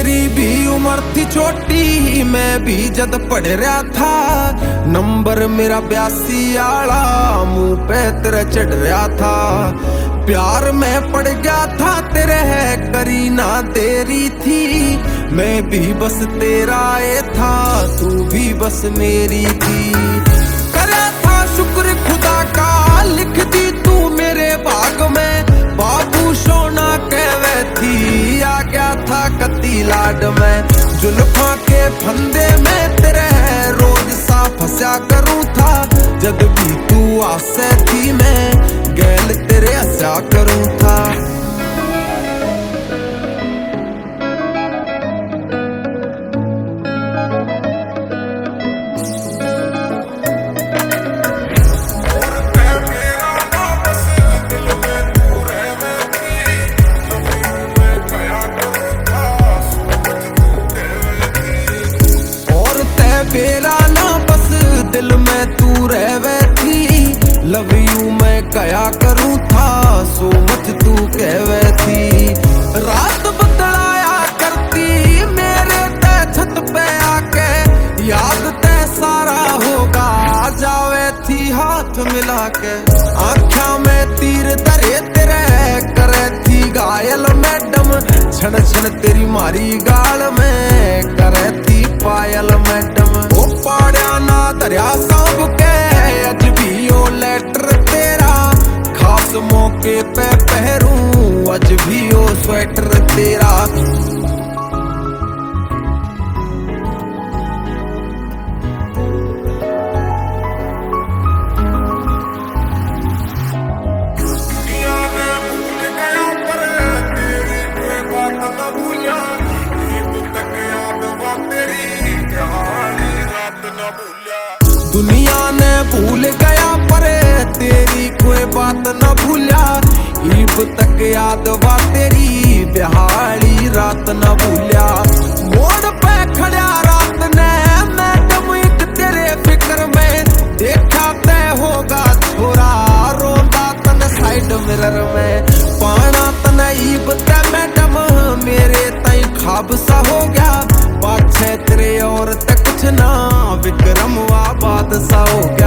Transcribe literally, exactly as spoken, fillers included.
तेरी भी उम्र थी छोटी, मैं भी जद पढ़ रहा था। नंबर मेरा बयासी आला, मुंह पे तेरे चढ़ रहा था। प्यार में पड़ गया था तेरे, है करीना तेरी थी। मैं भी बस तेरा ये था, तू भी बस मेरी थी। करा था शुक्र खुदा का, लिख दी तू मेरे भाग में। बाबू सोना कहवे थी, आ गया था कती लाड में। जुल्फा के फंदे में तेरे रोज सा फंसा करूं था। जब भी तू आसे थी, मैं गैल तेरे हंसा करूं था। मेरा ना बस दिल में तू रहवे थी। लव यू मैं कया करूं था, सो मच तू कहवे थी। रात बदलाया करती मेरे ते छत पे आके, याद ते सारा होगा जावे थी हाथ मिला के। आँखा में तीर धरे तेरे करे थी घायल मैडम। क्षण क्षण तेरी मारी गाल में करे थी पायल मैडम। ओ पाड़िया ना दरिया सांभ के, अज भी ओ लेटर तेरा। खास मौके पे पहरूं, अज भी ओ स्वेटर तेरा। दुनिया ने भूल गया पर तेरी कोई बात न भूला। ईब तक याद वा तेरी बिहाड़ी रात न भूला। मोड़ पे खड़ा रात ने मैडम एक तेरे फिक्र में। देखा तय होगा छोरा रोंदा तन साइड मिरर में। पाना तन ईब तय मैडम मेरे तई खाब सा हो गया। पाछे तेरे और तक कुछ ना विक्रम वा बादशाह हो गया।